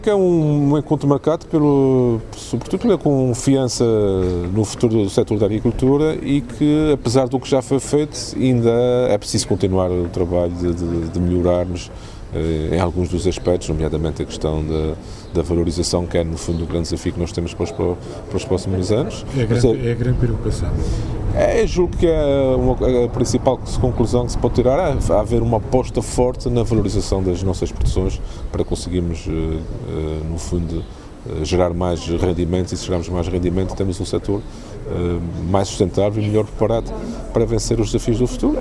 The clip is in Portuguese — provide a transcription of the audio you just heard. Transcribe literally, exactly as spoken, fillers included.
É um encontro marcado pelo, sobretudo pela confiança no futuro do setor da agricultura e que, apesar do que já foi feito, ainda é preciso continuar o trabalho de, de, de melhorarmos eh, em alguns dos aspectos, nomeadamente a questão da, da valorização, que é, no fundo, o grande desafio que nós temos para os, para os próximos anos. É a grande, é, é a grande preocupação. É, julgo que é uma, a principal conclusão que se pode tirar é haver uma aposta forte na valorização das nossas produções para conseguirmos, no fundo, gerar mais rendimentos, e se gerarmos mais rendimentos temos um setor mais sustentável e melhor preparado para vencer os desafios do futuro.